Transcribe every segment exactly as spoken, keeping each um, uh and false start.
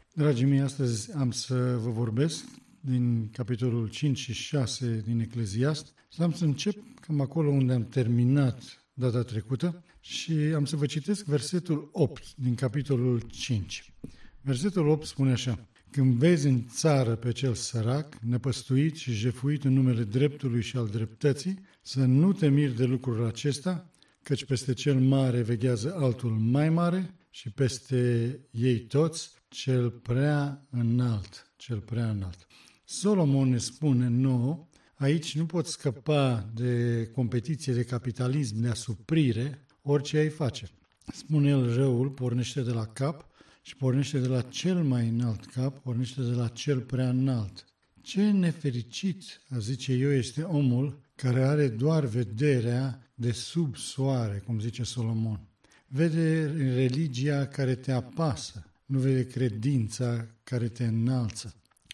Dragii mei, astăzi am să vă vorbesc din capitolul cinci și șase din Ecleziast. Am să încep cam acolo unde am terminat data trecută și am să vă citesc versetul opt din capitolul cinci. Versetul opt spune așa: Când vezi în țară pe cel sărac, năpăstuit și jefuit în numele dreptului și al dreptății, să nu te miri de lucrul acesta, căci peste cel mare veghează altul mai mare și peste ei toți cel prea înalt, cel prea înalt. Solomon ne spune nouă, aici nu poți scăpa de competiție, de capitalism, de asuprire, orice ai face. Spune el, răul pornește de la cap și pornește de la cel mai înalt cap, pornește de la cel prea înalt. Ce nefericit, a zice eu, este omul care are doar vederea de sub soare, cum zice Solomon. Vede religia care te apasă, nu vede credința care te înalță.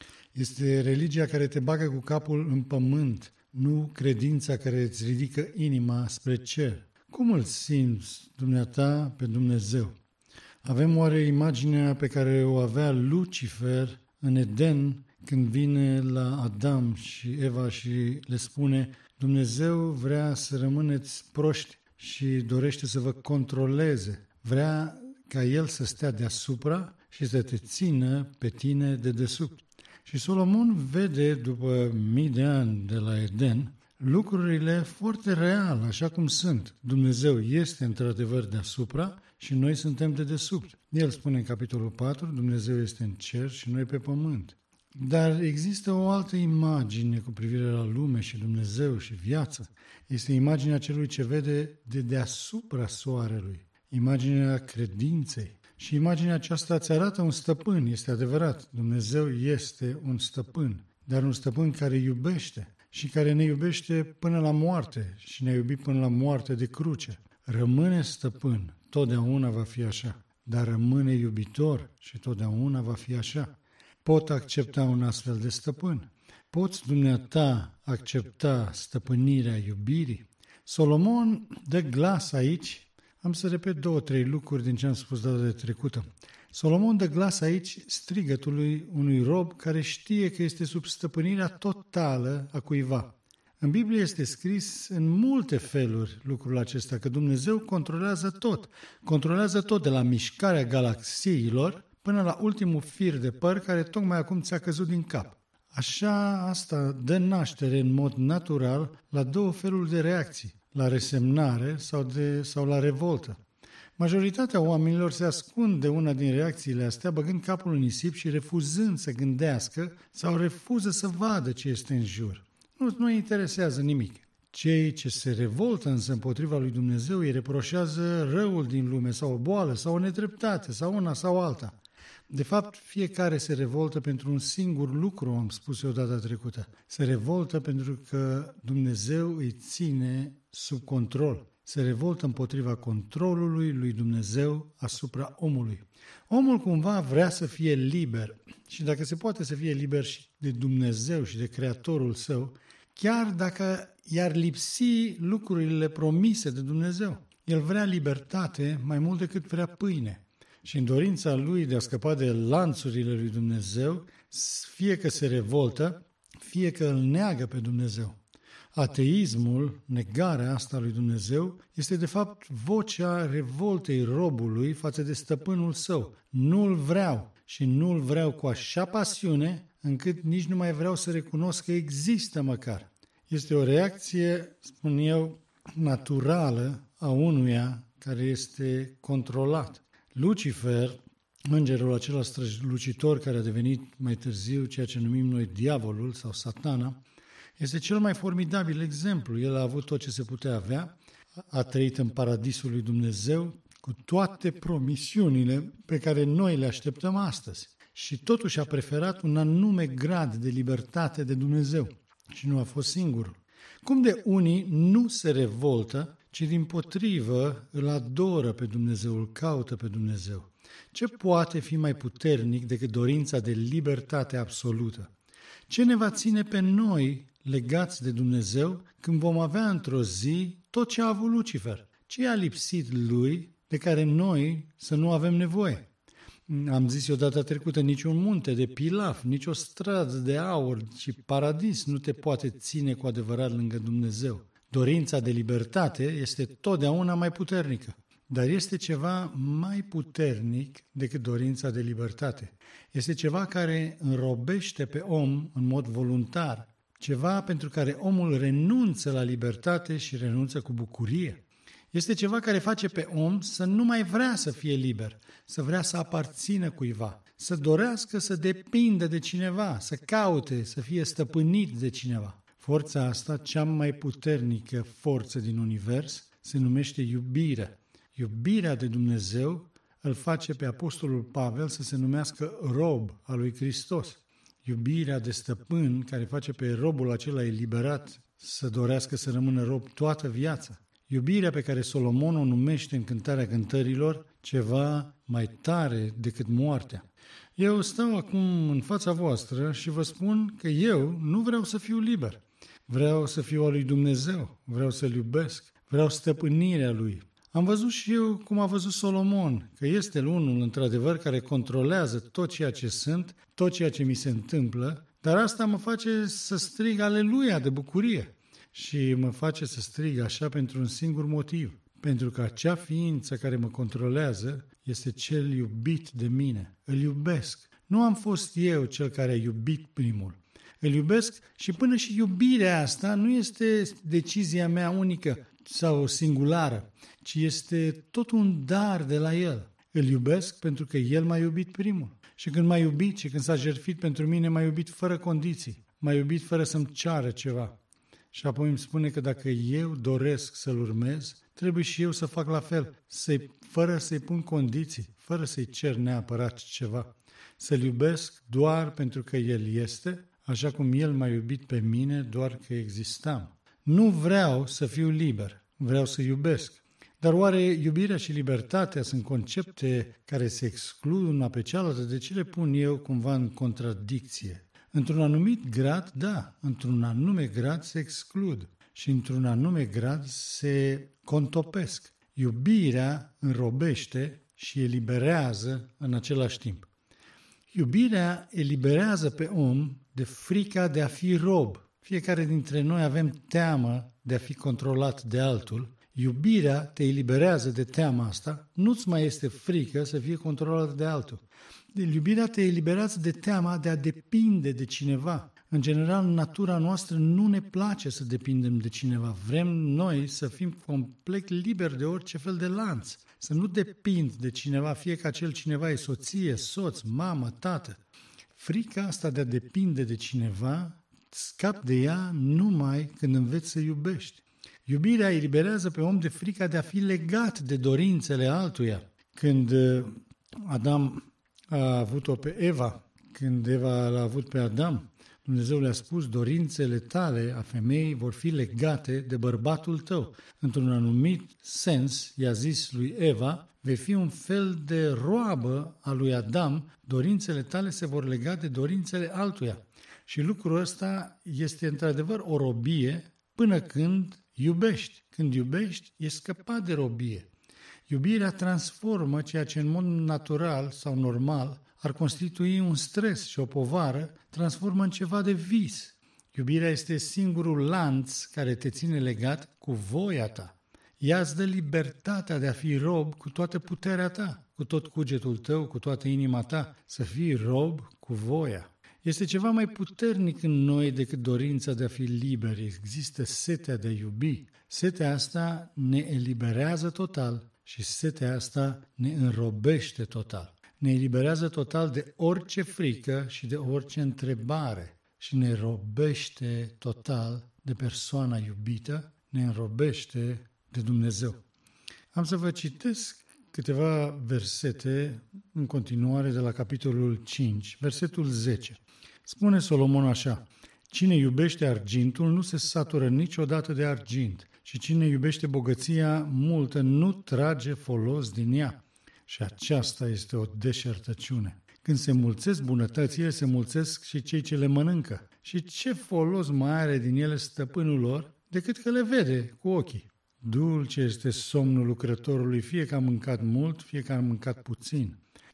Este religia care te bagă cu capul în pământ, nu credința care îți ridică inima spre cer. Cum îl simți dumneata pe Dumnezeu? Avem oare imaginea pe care o avea Lucifer în Eden când vine la Adam și Eva și le spune: Dumnezeu vrea să rămâneți proști și dorește să vă controleze. Vrea ca El să stea deasupra și să te țină pe tine de desubt. Și Solomon vede, după mii de ani de la Eden, lucrurile foarte real, așa cum sunt. Dumnezeu este într-adevăr deasupra și noi suntem de desubt. El spune în capitolul patru, Dumnezeu este în cer și noi pe pământ. Dar există o altă imagine cu privire la lume și Dumnezeu și viață. Este imaginea celui ce vede de deasupra soarelui, imaginea credinței. Și imaginea aceasta îți arată un stăpân, este adevărat. Dumnezeu este un stăpân, dar un stăpân care iubește și care ne iubește până la moarte și ne-a iubit până la moarte de cruce. Rămâne stăpân, totdeauna va fi așa, dar rămâne iubitor și totdeauna va fi așa. Pot accepta un astfel de stăpân? Poți dumneata accepta stăpânirea iubirii? Solomon dă glas aici. Am să repet două, trei lucruri din ce am spus data de trecută. Solomon dă glas aici strigătului unui rob care știe că este sub stăpânirea totală a cuiva. În Biblie este scris în multe feluri lucrul acesta, că Dumnezeu controlează tot. Controlează tot, de la mișcarea galaxiilor până la ultimul fir de păr care tocmai acum ți-a căzut din cap. Așa, asta dă naștere în mod natural la două feluri de reacții, la resemnare sau, de, sau la revoltă. Majoritatea oamenilor se ascund de una din reacțiile astea, băgând capul în nisip și refuzând să gândească sau refuză să vadă ce este în jur. Nu, nu îi interesează nimic. Cei ce se revoltă însă împotriva lui Dumnezeu îi reproșează răul din lume sau o boală sau o nedreptate sau una sau alta. De fapt, fiecare se revoltă pentru un singur lucru, am spus eu data trecută. Se revoltă pentru că Dumnezeu îi ține sub control. Se revoltă împotriva controlului lui Dumnezeu asupra omului. Omul cumva vrea să fie liber și dacă se poate să fie liber și de Dumnezeu și de Creatorul său, chiar dacă i-ar lipsi lucrurile promise de Dumnezeu. El vrea libertate mai mult decât vrea pâine. Și în dorința lui de a scăpa de lanțurile lui Dumnezeu, fie că se revoltă, fie că îl neagă pe Dumnezeu. Ateismul, negarea asta lui Dumnezeu, este de fapt vocea revoltei robului față de stăpânul său. Nu-l vreau și nu-l vreau cu așa pasiune încât nici nu mai vreau să recunosc că există măcar. Este o reacție, spun eu, naturală a unuia care este controlat. Lucifer, îngerul acela strălucitor care a devenit mai târziu ceea ce numim noi diavolul sau satana, este cel mai formidabil exemplu. El a avut tot ce se putea avea, a trăit în paradisul lui Dumnezeu cu toate promisiunile pe care noi le așteptăm astăzi. Și totuși a preferat un anume grad de libertate de Dumnezeu și nu a fost singurul. Cum de unii nu se revoltă, ci dimpotrivă îl adoră pe Dumnezeu, îl caută pe Dumnezeu. Ce poate fi mai puternic decât dorința de libertate absolută? Ce ne va ține pe noi legați de Dumnezeu când vom avea într-o zi tot ce a avut Lucifer? Ce a lipsit lui de care noi să nu avem nevoie? Am zis eu data trecută, niciun munte de pilaf, nici o stradă de aur și paradis nu te poate ține cu adevărat lângă Dumnezeu. Dorința de libertate este totdeauna mai puternică, dar este ceva mai puternic decât dorința de libertate. Este ceva care înrobește pe om în mod voluntar, ceva pentru care omul renunță la libertate și renunță cu bucurie. Este ceva care face pe om să nu mai vrea să fie liber, să vrea să aparțină cuiva, să dorească să depindă de cineva, să caute, să fie stăpânit de cineva. Forța asta, cea mai puternică forță din univers, se numește iubirea. Iubirea de Dumnezeu îl face pe Apostolul Pavel să se numească rob al lui Hristos. Iubirea de stăpân care face pe robul acela eliberat să dorească să rămână rob toată viața. Iubirea pe care Solomon o numește în Cântarea Cântărilor ceva mai tare decât moartea. Eu stau acum în fața voastră și vă spun că eu nu vreau să fiu liber. Vreau să fiu al lui Dumnezeu, vreau să-L iubesc, vreau stăpânirea Lui. Am văzut și eu cum a văzut Solomon, că este unul într-adevăr care controlează tot ceea ce sunt, tot ceea ce mi se întâmplă, dar asta mă face să strig aleluia de bucurie. Și mă face să strig așa pentru un singur motiv, pentru că acea ființă care mă controlează este cel iubit de mine. Îl iubesc. Nu am fost eu cel care a iubit primul. Îl iubesc și până și iubirea asta nu este decizia mea unică sau singulară, ci este tot un dar de la El. Îl iubesc pentru că El m-a iubit primul. Și când m-a iubit și când s-a jertfit pentru mine, m-a iubit fără condiții. M-a iubit fără să-mi ceară ceva. Și apoi îmi spune că dacă eu doresc să-L urmez, trebuie și eu să fac la fel, să-i, fără să-i pun condiții, fără să-i cer neapărat ceva. Să-L iubesc doar pentru că El este, așa cum El m-a iubit pe mine doar că existam. Nu vreau să fiu liber, vreau să iubesc. Dar oare iubirea și libertatea sunt concepte care se exclud una pe cealaltă? De ce le pun eu cumva în contradicție? Într-un anumit grad, da, într-un anume grad se exclud și într-un anume grad se contopesc. Iubirea înrobește și eliberează în același timp. Iubirea eliberează pe om de frica de a fi rob. Fiecare dintre noi avem teamă de a fi controlat de altul. Iubirea te eliberează de teama asta, nu-ți mai este frică să fie controlat de altul. Iubirea te eliberează de teama de a depinde de cineva. În general, natura noastră nu ne place să depindem de cineva. Vrem noi să fim complet liberi de orice fel de lanț, să nu depind de cineva, fie că acel cineva e soție, soț, mamă, tată. Frica asta de a depinde de cineva, scapi de ea numai când înveți să iubești. Iubirea eliberează pe om de frica de a fi legat de dorințele altuia. Când Adam a avut-o pe Eva, când Eva l-a avut pe Adam, Dumnezeu le-a spus, dorințele tale a femeii vor fi legate de bărbatul tău. Într-un anumit sens, i-a zis lui Eva, vei fi un fel de roabă a lui Adam, dorințele tale se vor lega de dorințele altuia. Și lucrul ăsta este într-adevăr o robie până când iubești. Când iubești, ești scăpat de robie. Iubirea transformă ceea ce în mod natural sau normal ar constitui un stres și o povară, transformă în ceva de vis. Iubirea este singurul lanț care te ține legat cu voia ta. Ea îți dă libertatea de a fi rob cu toată puterea ta, cu tot cugetul tău, cu toată inima ta, să fii rob cu voia. Este ceva mai puternic în noi decât dorința de a fi liberi. Există setea de a iubi. Setea asta ne eliberează total și setea asta ne înrobește total. Ne eliberează total de orice frică și de orice întrebare și ne robește total de persoana iubită, ne înrobește de Dumnezeu. Am să vă citesc câteva versete în continuare de la capitolul cinci, versetul zece. Spune Solomon așa, cine iubește argintul nu se satură niciodată de argint și cine iubește bogăția multă nu trage folos din ea. Și aceasta este o deșertăciune. Când se mulțesc bunătățile, se mulțesc și cei ce le mănâncă. Și ce folos mai are din ele stăpânul lor decât că le vede cu ochii? Dulce este somnul lucrătorului, fie că a mâncat mult, fie că a mâncat puțin.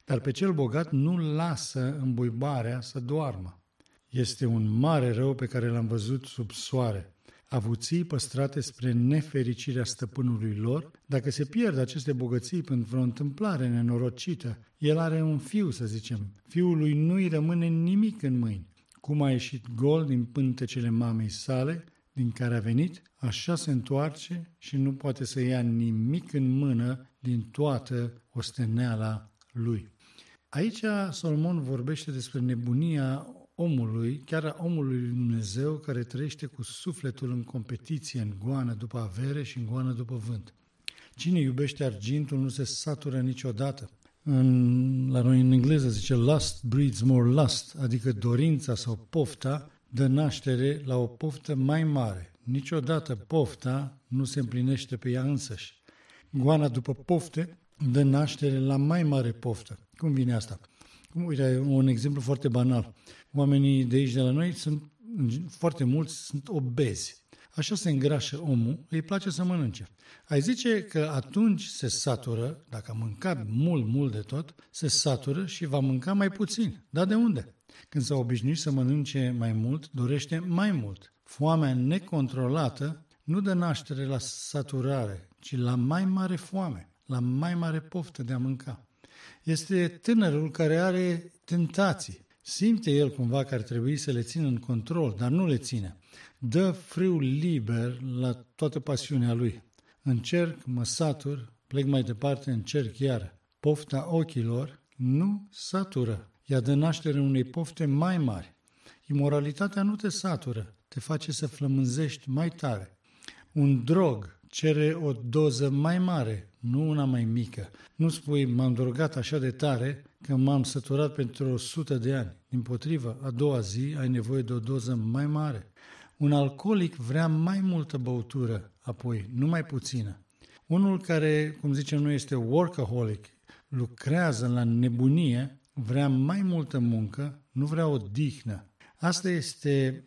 dar pe cel bogat nu lasă îmbuibarea să doarmă. Este un mare rău pe care l-am văzut sub soare. Avuții păstrate spre nefericirea stăpânului lor, dacă se pierd aceste bogății pentru vreo întâmplare nenorocită, el are un fiu, să zicem, fiul lui nu-i rămâne nimic în mâini. Cum a ieșit gol din pântecele mamei sale, din care a venit, așa se întoarce și nu poate să ia nimic în mână din toată osteneala lui. Aici Solomon vorbește despre nebunia omului, chiar a omului lui Dumnezeu, care trăiește cu sufletul în competiție, în goană după avere și în goană după vânt. Cine iubește argintul nu se satură niciodată. În, la noi în engleză zice lust breeds more lust, adică dorința sau pofta dă naștere la o poftă mai mare. Niciodată pofta nu se împlinește pe ea însăși. Goana după pofte dă naștere la mai mare poftă. Cum vine asta? Uite, un exemplu foarte banal. Oamenii de aici, de la noi, sunt foarte mulți sunt obezi. Așa se îngrașă omul, îi place să mănânce. Ai zice că atunci se satură, dacă a mâncat mult, mult de tot, se satură și va mânca mai puțin. Dar de unde? Când s-a obișnuit să mănânce mai mult, dorește mai mult. Foamea necontrolată nu dă naștere la saturare, ci la mai mare foame, la mai mare poftă de a mânca. Este tânărul care are tentații. Simte el cumva că ar trebui să le țină în control, dar nu le ține. Dă frâu liber la toată pasiunea lui. Încerc, mă satur, plec mai departe, încerc iară. Pofta ochilor nu satură. Ea dă naștere unei pofte mai mari. Imoralitatea nu te satură, te face să flămânzești mai tare. Un drog cere o doză mai mare, nu una mai mică. Nu spui, m-am drogat așa de tare că m-am săturat pentru o sută de ani. Dimpotrivă, a doua zi ai nevoie de o doză mai mare. Un alcoolic vrea mai multă băutură, apoi, nu mai puțină. Unul care, cum zicem noi, este workaholic, lucrează la nebunie, vrea mai multă muncă, nu vrea o dihnă. Asta este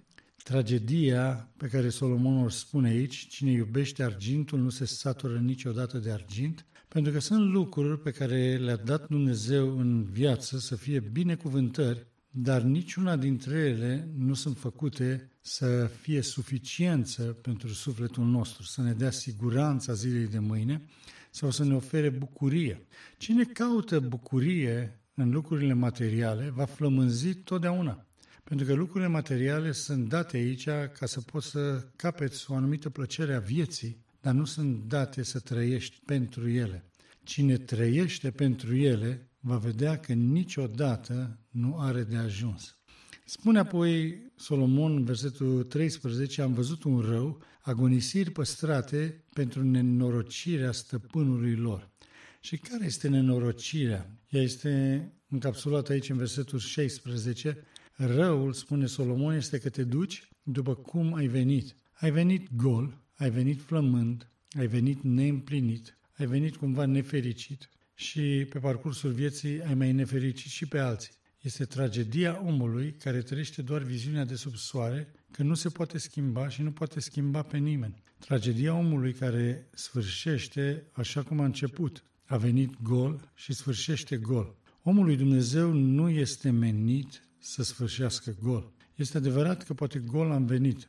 tragedia pe care Solomon o spune aici: cine iubește argintul nu se satură niciodată de argint, pentru că sunt lucruri pe care le-a dat Dumnezeu în viață să fie binecuvântări, dar niciuna dintre ele nu sunt făcute să fie suficiență pentru sufletul nostru, să ne dea siguranța zilei de mâine sau să ne ofere bucurie. Cine caută bucurie în lucrurile materiale va flămânzi totdeauna. Pentru că lucrurile materiale sunt date aici ca să poți să capeți o anumită plăcere a vieții, dar nu sunt date să trăiești pentru ele. Cine trăiește pentru ele va vedea că niciodată nu are de ajuns. Spune apoi Solomon în versetul treisprezece: am văzut un rău, agonisiri păstrate pentru nenorocirea stăpânului lor. Și care este nenorocirea? Ea este încapsulată aici în versetul șaisprezece. Răul, spune Solomon, este că te duci după cum ai venit. Ai venit gol, ai venit flămând, ai venit neîmplinit, ai venit cumva nefericit și pe parcursul vieții ai mai nefericit și pe alții. Este tragedia omului care trăiește doar viziunea de sub soare, că nu se poate schimba și nu poate schimba pe nimeni. Tragedia omului care sfârșește așa cum a început. A venit gol și sfârșește gol. Omul lui Dumnezeu nu este menit să sfârșească gol. Este adevărat că poate gol am venit,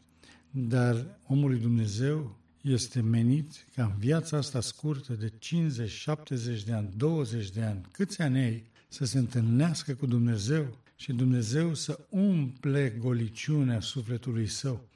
dar omul lui Dumnezeu este menit ca în viața asta scurtă de cincizeci, șaptezeci de ani, douăzeci de ani, câți ani ai, să se întâlnească cu Dumnezeu și Dumnezeu să umple goliciunea sufletului său.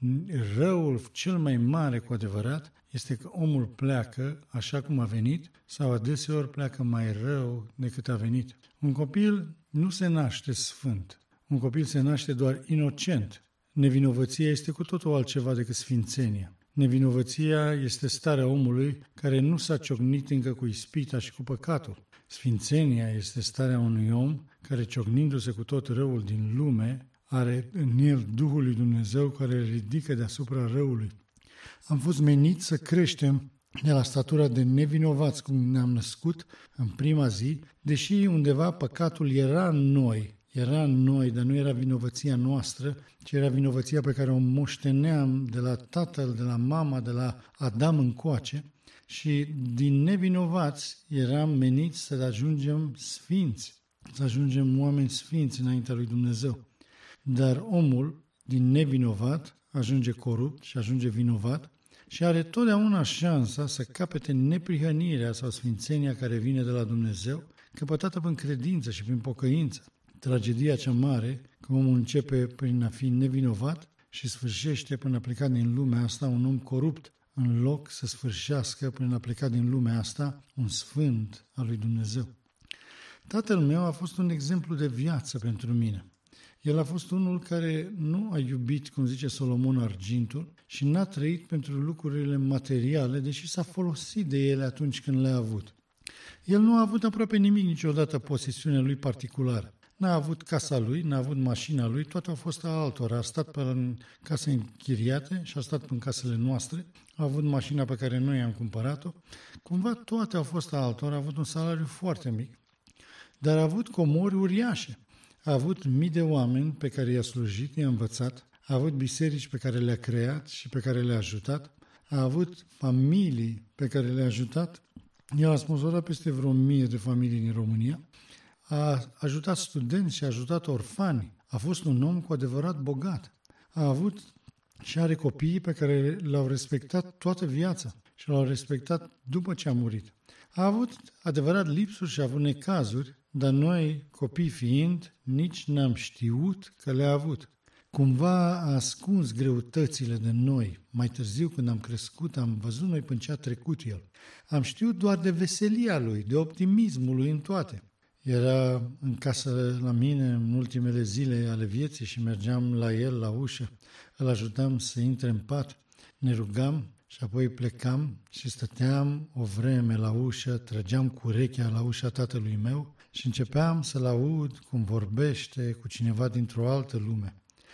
Răul cel mai mare cu adevărat este că omul pleacă așa cum a venit sau adeseori pleacă mai rău decât a venit. Un copil nu se naște sfânt. Un copil se naște doar inocent. Nevinovăția este cu totul altceva decât sfințenia. Nevinovăția este starea omului care nu s-a ciocnit încă cu ispita și cu păcatul. Sfințenia este starea unui om care, ciocnindu-se cu tot răul din lume, are în el Duhul lui Dumnezeu care îl ridică deasupra răului. Am fost meniți să creștem de la statura de nevinovați cum ne-am născut în prima zi, deși undeva păcatul era în noi, era în noi, dar nu era vinovăția noastră, ci era vinovăția pe care o moșteneam de la tatăl, de la mama, de la Adam încoace. Și din nevinovați eram meniți să ajungem sfinți, să ajungem oameni sfinți înaintea lui Dumnezeu. Dar omul din nevinovat ajunge corupt și ajunge vinovat și are totdeauna șansa să capete neprihănirea sau sfințenia care vine de la Dumnezeu, căpătată prin credință și prin pocăință. Tragedia cea mare, că omul începe prin a fi nevinovat și sfârșește prin a pleca din lumea asta un om corupt, în loc să sfârșească prin a pleca din lumea asta un sfânt al lui Dumnezeu. Tatăl meu a fost un exemplu de viață pentru mine. El a fost unul care nu a iubit, cum zice Solomon, argintul și n-a trăit pentru lucrurile materiale, deși s-a folosit de ele atunci când le-a avut. El nu a avut aproape nimic niciodată posesiunea lui particulară. N-a avut casa lui, n-a avut mașina lui, toate au fost a altora. A stat pe în case închiriate și a stat în casele noastre, a avut mașina pe care noi am cumpărat-o. Cumva toate au fost a altora, a avut un salariu foarte mic, dar a avut comori uriașe. A avut mii de oameni pe care i-a slujit, i-a învățat, a avut biserici pe care le-a creat și pe care le-a ajutat, a avut familii pe care le-a ajutat. El a sponsorat peste vreo mie de familii din România, a ajutat studenți și a ajutat orfani, a fost un om cu adevărat bogat. A avut și are copiii pe care l-au respectat toată viața și l-au respectat după ce a murit. A avut adevărat lipsuri și a avut necazuri, dar noi, copii fiind, nici n-am știut că le-a avut. Cumva a ascuns greutățile de noi. Mai târziu, când am crescut, am văzut noi până ce a trecut el. Am știut doar de veselia lui, de optimismul lui în toate. Era în casă la mine în ultimele zile ale vieții și mergeam la el la ușă. Îl ajutam să intre în pat, ne rugam și apoi plecam și stăteam o vreme la ușă, trăgeam cu urechea la ușa tatălui meu și începeam să-l aud cum vorbește cu cineva dintr-o altă lume.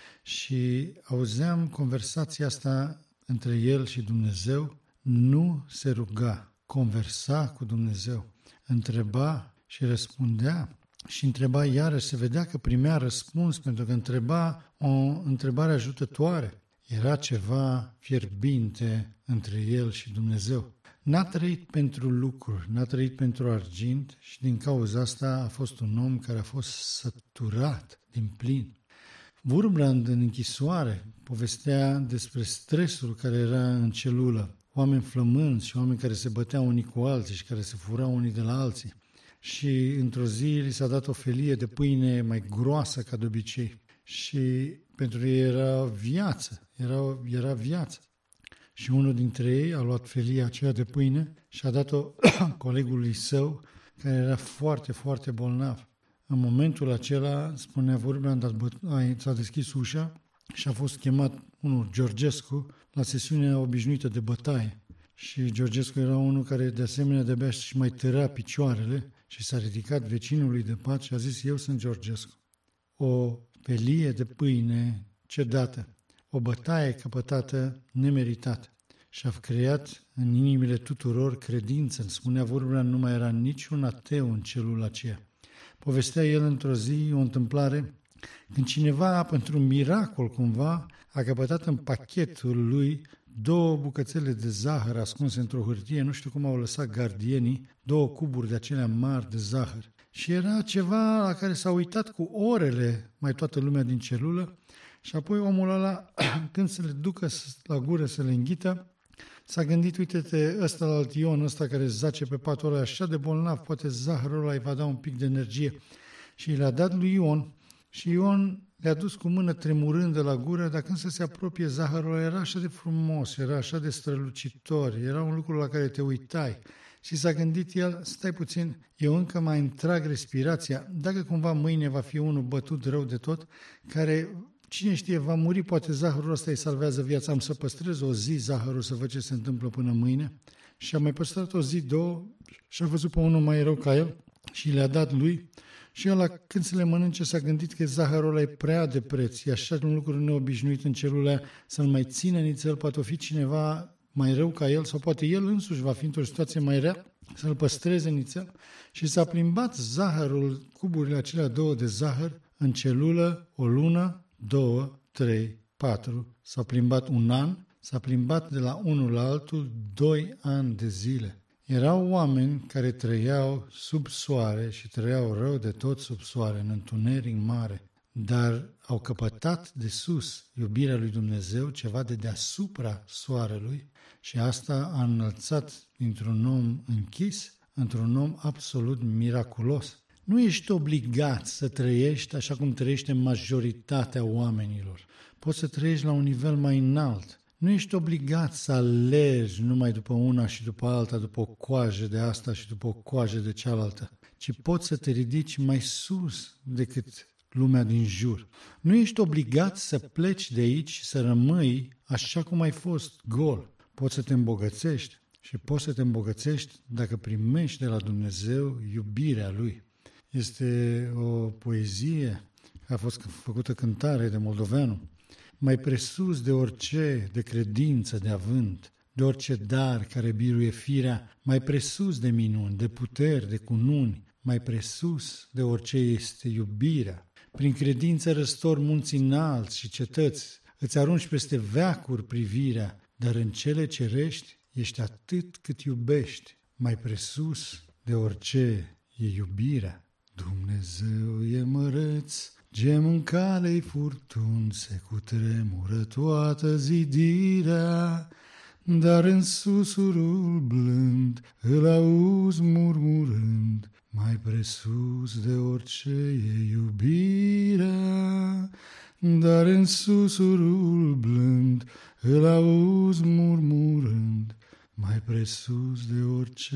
Și auzeam conversația asta între el și Dumnezeu, nu se ruga, conversa cu Dumnezeu, întreba și răspundea și întreba iarăși, se vedea că primea răspuns pentru că întreba o întrebare ajutătoare. Era ceva fierbinte între el și Dumnezeu. N-a trăit pentru lucruri, n-a trăit pentru argint și din cauza asta a fost un om care a fost săturat din plin. Wurmbrand în închisoare povestea despre stresul care era în celulă, oameni flămânzi și oameni care se băteau unii cu alții și care se furau unii de la alții. Și într-o zi li s-a dat o felie de pâine mai groasă ca de obicei și pentru ei era viață, era, era viață. Și unul dintre ei a luat felia aceea de pâine și a dat-o colegului său care era foarte, foarte bolnav. În momentul acela, spunea Wurmbrand, s-a deschis ușa și a fost chemat unul, Georgescu, la sesiunea obișnuită de bătaie. Și Georgescu era unul care de asemenea de-abia și mai tărea picioarele și s-a ridicat vecinului de pat și a zis, eu sunt Georgescu. O felie de pâine cedată, o bătaie căpătată nemeritată și a creat în inimile tuturor credință. Spunea Wurmbrand, nu mai era niciun ateu în celula aceea. Povestea el într-o zi o întâmplare când cineva, pentru un miracol cumva, a căpătat în pachetul lui două bucățele de zahăr ascunse într-o hârtie, nu știu cum au lăsat gardienii, două cuburi de acelea mari de zahăr. Și era ceva la care s-a uitat cu orele mai toată lumea din celulă și apoi omul ăla, când să le ducă la gură să le înghită, s-a gândit, uite-te, ăsta la alt Ion, ăsta care zace pe patul ăla așa de bolnav, poate zahărul ăla îi va da un pic de energie. Și l-a dat lui Ion și Ion le-a dus cu mână tremurând de la gură, dar când să se apropie zahărul ăla era așa de frumos, era așa de strălucitor, era un lucru la care te uitai. Și s-a gândit el, stai puțin, eu încă mai întrag respirația, dacă cumva mâine va fi unul bătut rău de tot, care, cine știe, va muri, poate zahărul ăsta îi salvează viața, am să păstrez o zi zahărul să văd ce se întâmplă până mâine. Și a mai păstrat o zi, două și a văzut pe unul mai rău ca el și le-a dat lui. Și ăla, când se le mănânce, s-a gândit că zahărul ăla e prea de preț, e așa un lucru neobișnuit în celula să-l mai țină nițel, poate o fi cineva mai rău ca el sau poate el însuși va fi într-o situație mai rea, să-l păstreze nițel. Și s-a plimbat zahărul, cuburile acelea două de zahăr, în celulă o lună, două, trei, patru, s-a plimbat un an, s-a plimbat de la unul la altul doi ani de zile. Erau oameni care trăiau sub soare și trăiau rău de tot sub soare, în întuneric mare, dar au căpătat de sus iubirea lui Dumnezeu, ceva de deasupra soarelui, și asta a înălțat dintr-un om închis într-un om absolut miraculos. Nu ești obligat să trăiești așa cum trăiește majoritatea oamenilor. Poți să trăiești la un nivel mai înalt. Nu ești obligat să alergi numai după una și după alta, după o coajă de asta și după o coajă de cealaltă, ci poți să te ridici mai sus decât lumea din jur. Nu ești obligat să pleci de aici și să rămâi așa cum ai fost, gol. Poți să te îmbogățești și poți să te îmbogățești dacă primești de la Dumnezeu iubirea Lui. Este o poezie care a fost făcută cântare de moldoveanu. Mai presus de orice, de credință, de avânt, de orice dar care biruie firea, mai presus de minuni, de puteri, de cununi, mai presus de orice este iubirea. Prin credință răstor munții înalți și cetăți, îți arunci peste veacuri privirea, dar în cele cerești ești atât cât iubești, mai presus de orice e iubirea. Dumnezeu e măreț, gem în calei furtun, se cutremură toată zidirea, dar în susurul blând îl auzi murmurând, mai presus de orice e iubirea. Dar în susurul blând îl auzi murmurând, mai presus de orice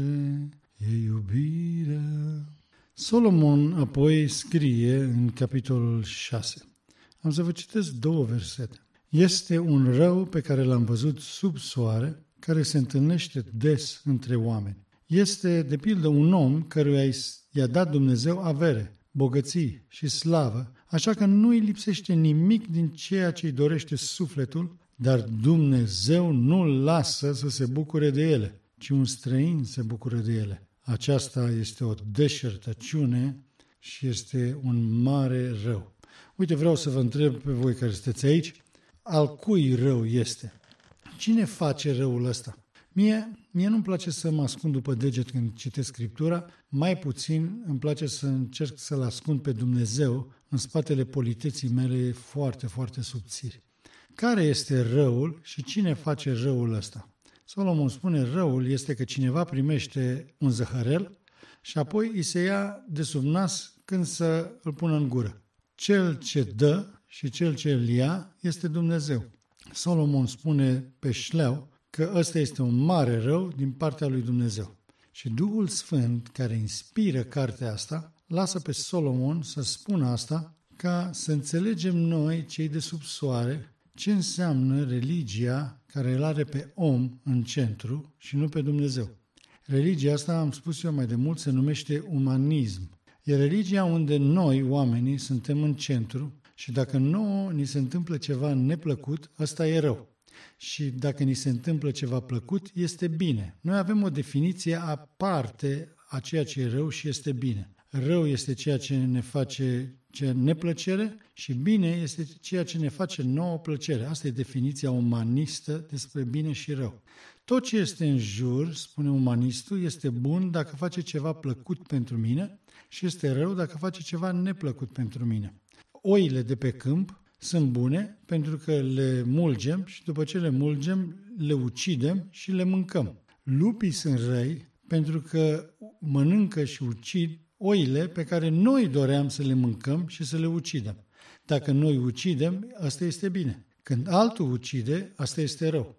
e iubirea. Solomon apoi scrie în capitolul șase. Am să vă citesc două versete. Este un rău pe care l-am văzut sub soare, care se întâlnește des între oameni. Este, de pildă, un om căruia i-a dat Dumnezeu avere, bogății și slavă, așa că nu îi lipsește nimic din ceea ce îi dorește sufletul, dar Dumnezeu nu-l lasă să se bucure de ele, ci un străin se bucură de ele. Aceasta este o deșertăciune și este un mare rău. Uite, vreau să vă întreb pe voi care sunteți aici, al cui rău este? Cine face răul ăsta? Mie, mie nu-mi place să mă ascund după deget când citesc Scriptura, mai puțin îmi place să încerc să-L ascund pe Dumnezeu în spatele politeții mele foarte, foarte subțiri. Care este răul și cine face răul ăsta? Solomon spune, răul este că cineva primește un zăhărel și apoi îi se ia de sub nas când să îl pună în gură. Cel ce dă și cel ce îl ia este Dumnezeu. Solomon spune pe șleau că ăsta este un mare rău din partea lui Dumnezeu. Și Duhul Sfânt, care inspiră cartea asta, lasă pe Solomon să spună asta ca să înțelegem noi, cei de sub soare, ce înseamnă religia care îl are pe om în centru și nu pe Dumnezeu. Religia asta, am spus eu mai de mult, se numește umanism. E religia unde noi, oamenii, suntem în centru și dacă nouă ni se întâmplă ceva neplăcut, ăsta e rău. Și dacă ni se întâmplă ceva plăcut, este bine. Noi avem o definiție aparte a ceea ce e rău și este bine. Rău este ceea ce ne face ce neplăcere și bine este ceea ce ne face nouă plăcere. Asta e definiția umanistă despre bine și rău. Tot ce este în jur, spune umanistul, este bun dacă face ceva plăcut pentru mine și este rău dacă face ceva neplăcut pentru mine. Oile de pe câmp sunt bune pentru că le mulgem și după ce le mulgem, le ucidem și le mâncăm. Lupii sunt răi pentru că mănâncă și ucid oile pe care noi doream să le mâncăm și să le ucidem. Dacă noi ucidem, asta este bine. Când altul ucide, asta este rău.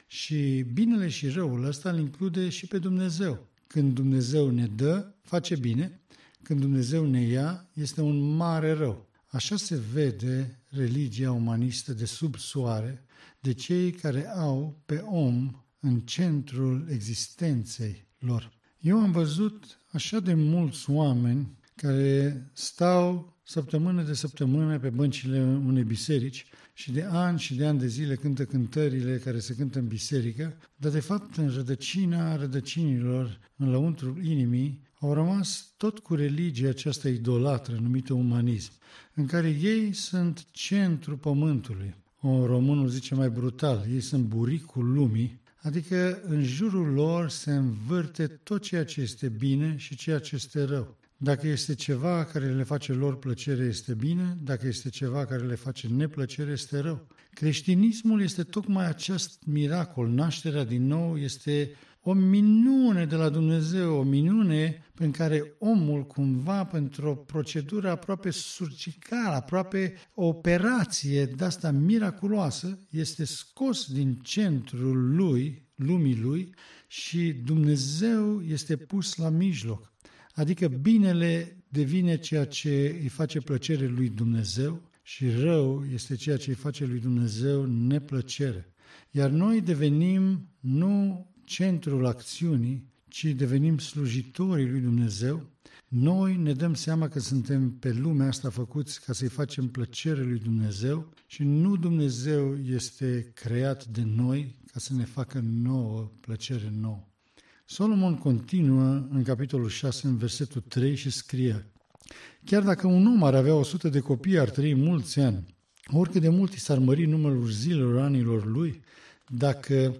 Și binele și răul ăsta îl include și pe Dumnezeu. Când Dumnezeu ne dă, face bine. Când Dumnezeu ne ia, este un mare rău. Așa se vede religia umanistă de sub soare, de cei care au pe om în centrul existenței lor. Eu am văzut așa de mulți oameni care stau săptămână de săptămână pe băncile unei biserici și de ani și de ani de zile cântă cântările care se cântă în biserică, dar de fapt în rădăcina rădăcinilor, în lăuntrul inimii, au rămas tot cu religia aceasta idolatră numită umanism, în care ei sunt centrul pământului. o, românul zice mai brutal, ei sunt buricul lumii, adică în jurul lor se învârte tot ceea ce este bine și ceea ce este rău. Dacă este ceva care le face lor plăcere, este bine, dacă este ceva care le face neplăcere, este rău. Creștinismul este tocmai acest miracol, nașterea din nou este o minune de la Dumnezeu, o minune prin care omul cumva, pentru o procedură aproape surgicală, aproape o operație de-asta miraculoasă, este scos din centrul lui, lumii lui, și Dumnezeu este pus la mijloc. Adică binele devine ceea ce îi face plăcere lui Dumnezeu și rău este ceea ce îi face lui Dumnezeu neplăcere. Iar noi devenim nu centrul acțiunii, ci devenim slujitorii lui Dumnezeu. Noi ne dăm seama că suntem pe lumea asta făcuți ca să-i facem plăcere lui Dumnezeu și nu Dumnezeu este creat de noi ca să ne facă nouă plăcere nouă. Solomon continuă în capitolul șase, în versetul trei și scrie: chiar dacă un om ar avea o sută de copii, ar trăi mulți ani, oricât de mult i s-ar mări numărul zilelor anilor lui, dacă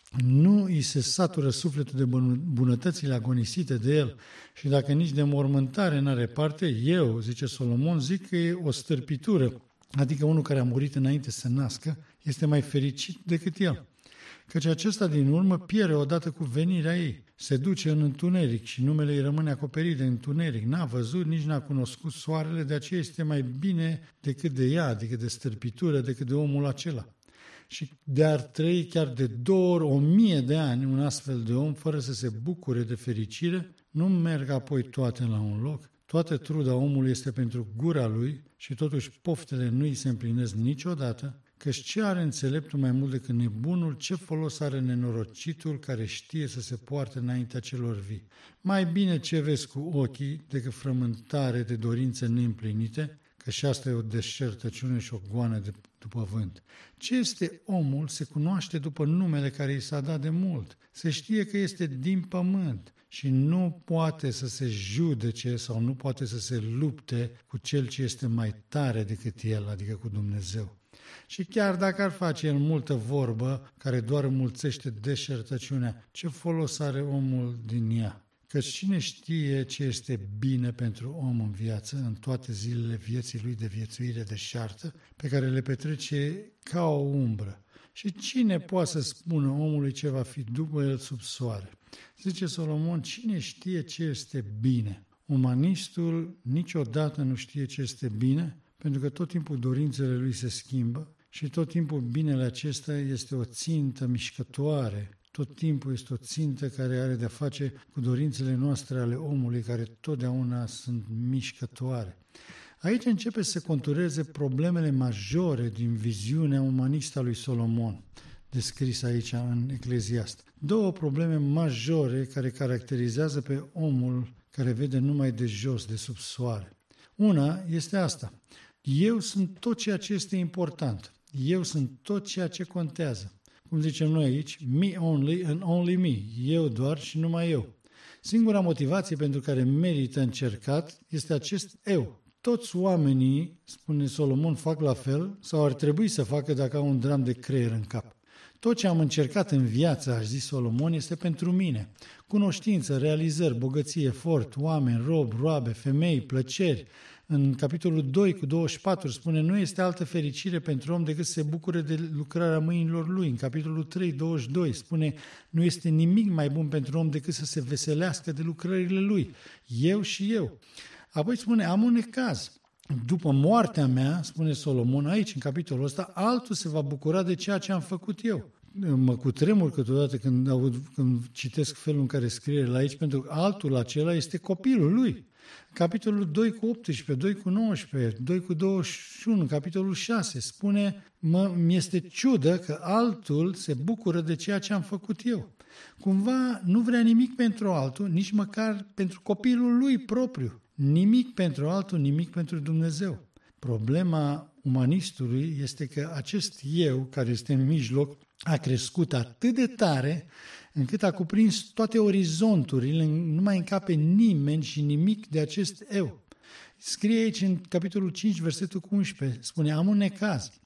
nu îi se satură sufletul de bunătățile agonisite de el și dacă nici de mormântare n-are parte, eu, zice Solomon, zic că e o stârpitură, adică unul care a murit înainte să nască, este mai fericit decât el. Căci acesta din urmă pierde odată cu venirea ei, se duce în întuneric și numele îi rămâne acoperit de întuneric, n-a văzut, nici n-a cunoscut soarele, de aceea este mai bine decât de ea, decât de stârpitură, decât de omul acela. Și de-ar trăi chiar de două ori, o mie de ani, un astfel de om, fără să se bucure de fericire, nu merg apoi toate la un loc. Toată truda omului este pentru gura lui și totuși poftele nu îi se împlinesc niciodată, căci ce are înțeleptul mai mult decât nebunul, ce folos are nenorocitul care știe să se poarte înaintea celor vii. Mai bine ce vezi cu ochii decât frământare de dorințe neîmplinite, că și asta e o deșertăciune și o goană de, după vânt. Ce este omul se cunoaște după numele care i s-a dat de mult. Se știe că este din pământ și nu poate să se judece sau nu poate să se lupte cu cel ce este mai tare decât el, adică cu Dumnezeu. Și chiar dacă ar face el multă vorbă care doar înmulțește deșertăciunea, ce folos are omul din ea? Căci cine știe ce este bine pentru om în viață, în toate zilele vieții lui de viețuire deșartă, pe care le petrece ca o umbră? Și cine poate să spună omului ce va fi după el sub soare? Zice Solomon, cine știe ce este bine? Umanistul niciodată nu știe ce este bine, pentru că tot timpul dorințele lui se schimbă și tot timpul binele acesta este o țintă mișcătoare. Tot timpul este o țintă care are de-a face cu dorințele noastre ale omului, care totdeauna sunt mișcătoare. Aici începe să se contureze problemele majore din viziunea umanistă a lui Solomon, descris aici în Ecleziast. Două probleme majore care caracterizează pe omul care vede numai de jos, de sub soare. Una este asta: eu sunt tot ceea ce este important, eu sunt tot ceea ce contează. Cum zicem noi aici, me only and only me, eu doar și numai eu. Singura motivație pentru care merită încercat este acest eu. Toți oamenii, spune Solomon, fac la fel sau ar trebui să facă dacă au un dram de creier în cap. Tot ce am încercat în viață, aș zis Solomon, este pentru mine. Cunoștință, realizări, bogăție, efort, oameni, rob, roabe, femei, plăceri. În capitolul doi cu douăzeci și patru spune, nu este altă fericire pentru om decât să se bucure de lucrarea mâinilor lui. În capitolul trei, douăzeci și doi spune, nu este nimic mai bun pentru om decât să se veselească de lucrările lui. Eu și eu. Apoi spune, am un necaz. După moartea mea, spune Solomon aici, în capitolul ăsta, altul se va bucura de ceea ce am făcut eu. Mă cutremur câteodată când, aud, când citesc felul în care scrie la aici, pentru că altul acela este copilul lui. Capitolul doi cu optsprezece, doi cu nouăsprezece, doi cu douăzeci și unu, capitolul șase, spune, mă, mi-este ciudă că altul se bucură de ceea ce am făcut eu. Cumva nu vrea nimic pentru altul, nici măcar pentru copilul lui propriu. Nimic pentru altul, nimic pentru Dumnezeu. Problema umanistului este că acest eu, care este în mijloc, a crescut atât de tare încât a cuprins toate orizonturile, nu mai încape nimeni și nimic de acest eu. Scrie aici în capitolul cinci, versetul unsprezece, spune, am un necaz.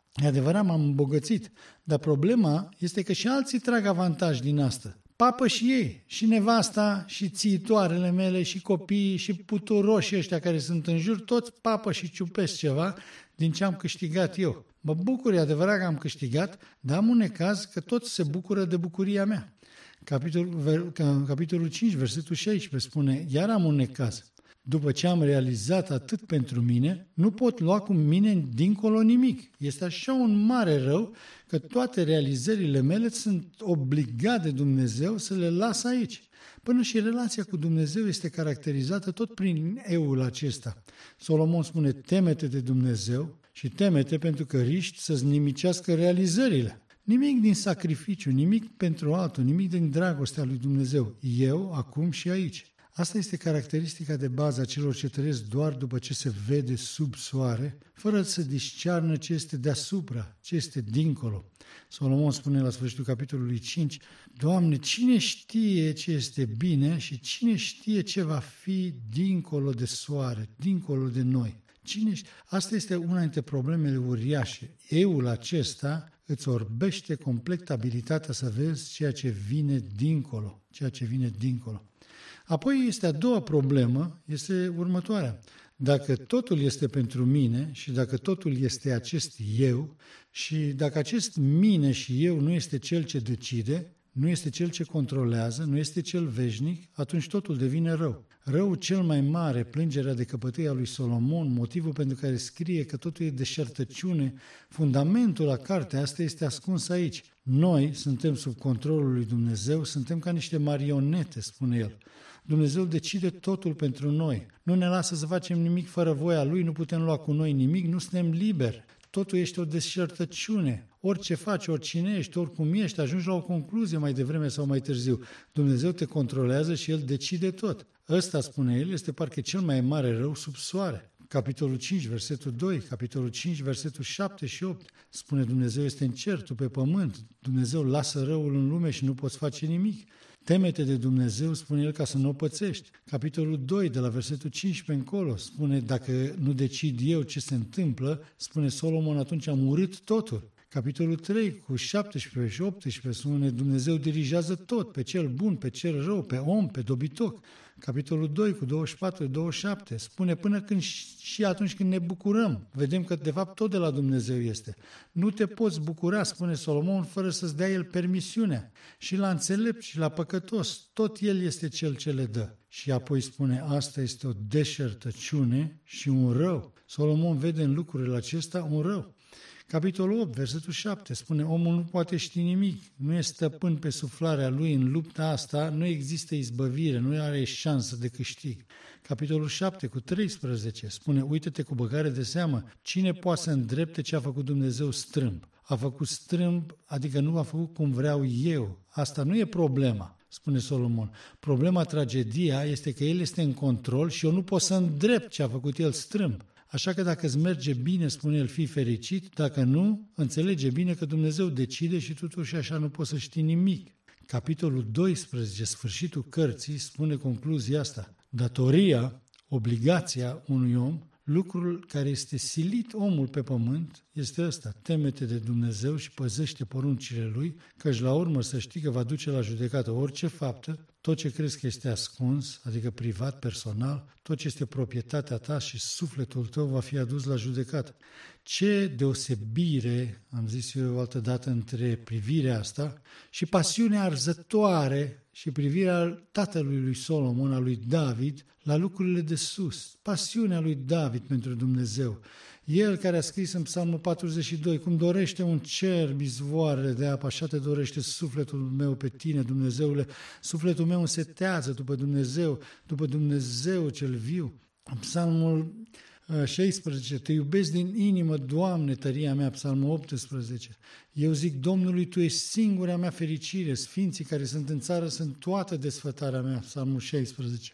E adevărat, m-am îmbogățit, dar problema este că și alții trag avantaj din asta. Papă și ei, și nevasta, și țiitoarele mele, și copiii, și puturoșii ăștia care sunt în jur, toți papă și ciupesc ceva din ce am câștigat eu. Mă bucur, e adevărat că am câștigat, dar am un necaz că toți se bucură de bucuria mea. Capitolul, capitolul cinci, versetul șaisprezece spune, iar am un necaz. După ce am realizat atât pentru mine, nu pot lua cu mine dincolo nimic. Este așa un mare rău că toate realizările mele sunt obligat de Dumnezeu să le las aici. Până și relația cu Dumnezeu este caracterizată tot prin eul acesta. Solomon spune, teme-te de Dumnezeu și teme-te pentru că riști să-ți nimicească realizările. Nimic din sacrificiu, nimic pentru altul, nimic din dragostea lui Dumnezeu. Eu, acum și aici. Asta este caracteristica de bază a celor ce trăiesc doar după ce se vede sub soare, fără să discearnă ce este deasupra, ce este dincolo. Solomon spune la sfârșitul capitolului cinci, Doamne, cine știe ce este bine și cine știe ce va fi dincolo de soare, dincolo de noi? Cine știe? Asta este una dintre problemele uriașe. Eul acesta îți orbește complet abilitatea să vezi ceea ce vine dincolo, ceea ce vine dincolo. Apoi este a doua problemă, este următoarea. Dacă totul este pentru mine și dacă totul este acest eu și dacă acest mine și eu nu este cel ce decide, nu este cel ce controlează, nu este cel veșnic, atunci totul devine rău. Răul cel mai mare, plângerea de căpătâi a lui Solomon, motivul pentru care scrie că totul e deșertăciune, fundamentul la cartea asta este ascuns aici. Noi suntem sub controlul lui Dumnezeu, suntem ca niște marionete, spune el. Dumnezeu decide totul pentru noi. Nu ne lasă să facem nimic fără voia Lui, nu putem lua cu noi nimic, nu suntem liberi. Totul este o deșertăciune. Orice faci, oricine ești, oricum ești, ajungi la o concluzie mai devreme sau mai târziu. Dumnezeu te controlează și El decide tot. Ăsta, spune El, este parcă cel mai mare rău sub soare. Capitolul cinci, versetul doi, capitolul cinci, versetul șapte și opt, spune Dumnezeu este în cer, tu pe pământ. Dumnezeu lasă răul în lume și nu poți face nimic. Teme-te de Dumnezeu, spune El, ca să nu o pățești. Capitolul doi, de la versetul cincisprezece încolo, spune, dacă nu decid eu ce se întâmplă, spune Solomon, atunci am urât totul. Capitolul trei, cu șaptesprezece și optsprezece, spune, Dumnezeu dirigează tot, pe cel bun, pe cel rău, pe om, pe dobitoc. Capitolul doi, cu douăzeci și patru, douăzeci și șapte, spune până când și atunci când ne bucurăm, vedem că de fapt tot de la Dumnezeu este. Nu te poți bucura, spune Solomon, fără să-ți dea El permisiunea. Și la înțelept și la păcătos, tot El este Cel ce le dă. Și apoi spune, asta este o deșertăciune și un rău. Solomon vede în lucrurile acestea un rău. Capitolul opt, versetul șapte, spune, omul nu poate ști nimic, nu e stăpân pe suflarea lui în lupta asta, nu există izbăvire, nu are șansă de câștig. Capitolul șapte, cu treisprezece, spune, uită-te cu băgare de seamă, cine poate să îndrepte ce a făcut Dumnezeu strâmb? A făcut strâmb, adică nu a făcut cum vreau eu. Asta nu e problema, spune Solomon. Problema, tragedia, este că El este în control și eu nu pot să îndrept ce a făcut El strâmb. Așa că dacă îți merge bine, spune El, fii fericit, dacă nu, înțelege bine că Dumnezeu decide și totuși așa nu poți să știi nimic. Capitolul doisprezece, sfârșitul cărții, spune concluzia asta. Datoria, obligația unui om, lucrul care este silit omul pe pământ, este ăsta. Teme-te de Dumnezeu și păzește poruncile Lui, căci la urmă să știi că va duce la judecată orice faptă, tot ce crezi că este ascuns, adică privat, personal, tot ce este proprietatea ta și sufletul tău va fi adus la judecată. Ce deosebire, am zis eu o altă dată, între privirea asta și pasiunea arzătoare și privirea tatălui lui Solomon, a lui David, la lucrurile de sus. Pasiunea lui David pentru Dumnezeu. El care a scris în Psalmul patruzeci și doi, cum dorește un cer izvoarele de apă, așa te dorește sufletul meu pe tine, Dumnezeule. Sufletul meu însetează după Dumnezeu, după Dumnezeu cel viu. În Psalmul șaisprezece, te iubesc din inimă, Doamne, tăria mea, Psalmul optsprezece. Eu zic Domnului, Tu ești singura mea fericire, sfinții care sunt în țară sunt toată desfătarea mea, Psalmul șaisprezece.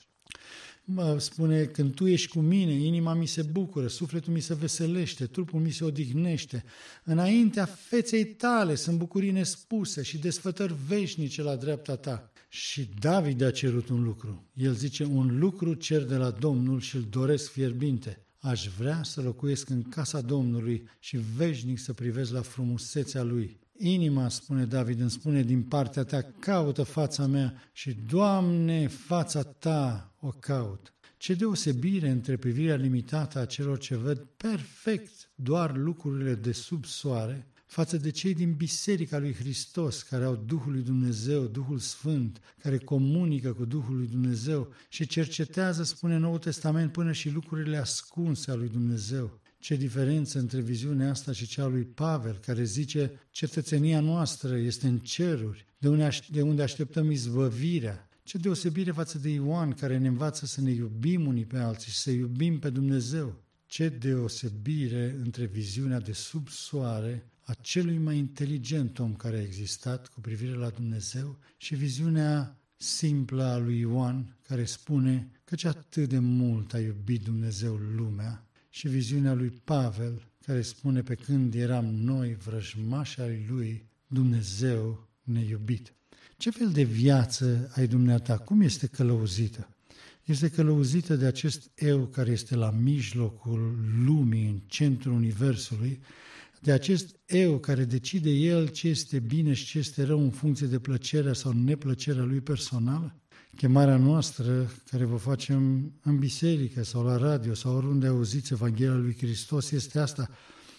Mă spune, când Tu ești cu mine, inima mi se bucură, sufletul mi se veselește, trupul mi se odihnește. Înaintea feței Tale sunt bucurii nespuse și desfătări veșnice la dreapta Ta. Și David a cerut un lucru. El zice, un lucru cer de la Domnul și îl doresc fierbinte. Aș vrea să locuiesc în casa Domnului și veșnic să privesc la frumusețea Lui. Inima, spune David, îmi spune din partea Ta, caută fața mea și, Doamne, fața Ta o caut. Ce deosebire între privirea limitată a celor ce văd perfect doar lucrurile de sub soare, față de cei din Biserica lui Hristos, care au Duhul lui Dumnezeu, Duhul Sfânt, care comunică cu Duhul lui Dumnezeu și cercetează, spune Noul Testament, până și lucrurile ascunse ale lui Dumnezeu. Ce diferență între viziunea asta și cea a lui Pavel, care zice, cetățenia noastră este în ceruri, de unde, aș- de unde așteptăm izbăvirea. Ce deosebire față de Ioan, care ne învață să ne iubim unii pe alții și să iubim pe Dumnezeu. Ce deosebire între viziunea de sub soare a celui mai inteligent om care a existat cu privire la Dumnezeu și viziunea simplă a lui Ioan, care spune căci atât de mult a iubit Dumnezeu lumea, și viziunea lui Pavel, care spune pe când eram noi vrăjmași ai lui, Dumnezeu ne iubit. Ce fel de viață ai dumneata? Cum este călăuzită? Este călăuzită de acest eu care este la mijlocul lumii, în centrul universului, de acest eu care decide el ce este bine și ce este rău în funcție de plăcerea sau neplăcerea lui personală? Chemarea noastră, care vă facem în biserică sau la radio sau oriunde auziți Evanghelia lui Hristos, este asta: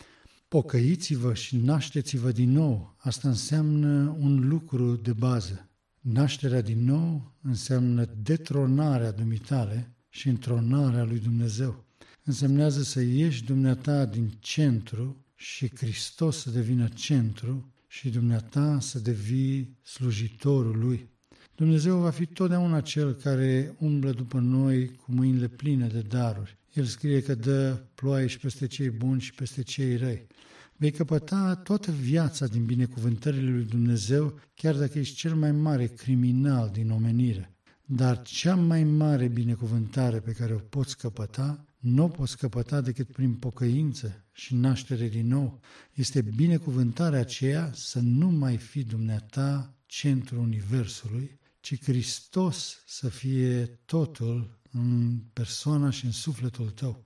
pocăiți-vă și nașteți-vă din nou. Asta înseamnă un lucru de bază. Nașterea din nou înseamnă detronarea dumitale și întronarea lui Dumnezeu. Însemnează să ieși dumneata din centru și Hristos să devină centru și dumneata să devii slujitorul Lui. Dumnezeu va fi totdeauna Cel care umblă după noi cu mâinile pline de daruri. El scrie că dă ploaie și peste cei buni și peste cei răi. Vei căpăta toată viața din binecuvântările lui Dumnezeu, chiar dacă ești cel mai mare criminal din omenire. Dar cea mai mare binecuvântare pe care o poți căpăta, nu o poți căpăta decât prin pocăință și naștere din nou. Este binecuvântarea aceea să nu mai fi dumneata centrul universului, ci Hristos să fie totul în persoana și în sufletul tău.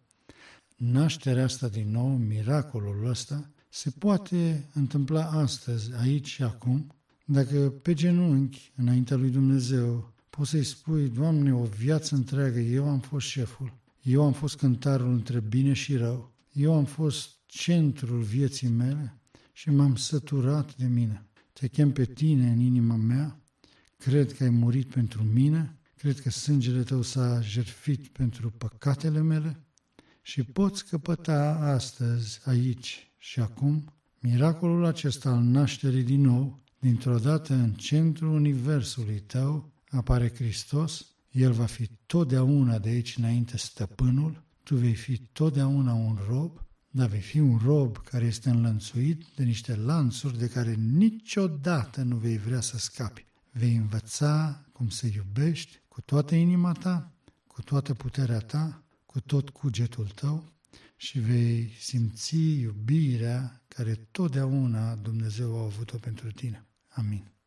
Nașterea asta din nou, miracolul ăsta, se poate întâmpla astăzi, aici și acum, dacă pe genunchi, înaintea lui Dumnezeu, poți să-i spui: Doamne, o viață întreagă eu am fost șeful, eu am fost cântarul între bine și rău, eu am fost centrul vieții mele și m-am săturat de mine. Te chem pe tine în inima mea, cred că ai murit pentru mine, cred că sângele tău s-a jertfit pentru păcatele mele și poți căpăta astăzi, aici și acum, miracolul acesta al nașterii din nou. Dintr-o dată în centrul universului tău apare Hristos, El va fi totdeauna de aici înainte stăpânul, tu vei fi totdeauna un rob, dar vei fi un rob care este înlănțuit de niște lanțuri de care niciodată nu vei vrea să scapi. Vei învăța cum să iubești cu toată inima ta, cu toată puterea ta, cu tot cugetul tău și vei simți iubirea care totdeauna Dumnezeu a avut-o pentru tine. Amin.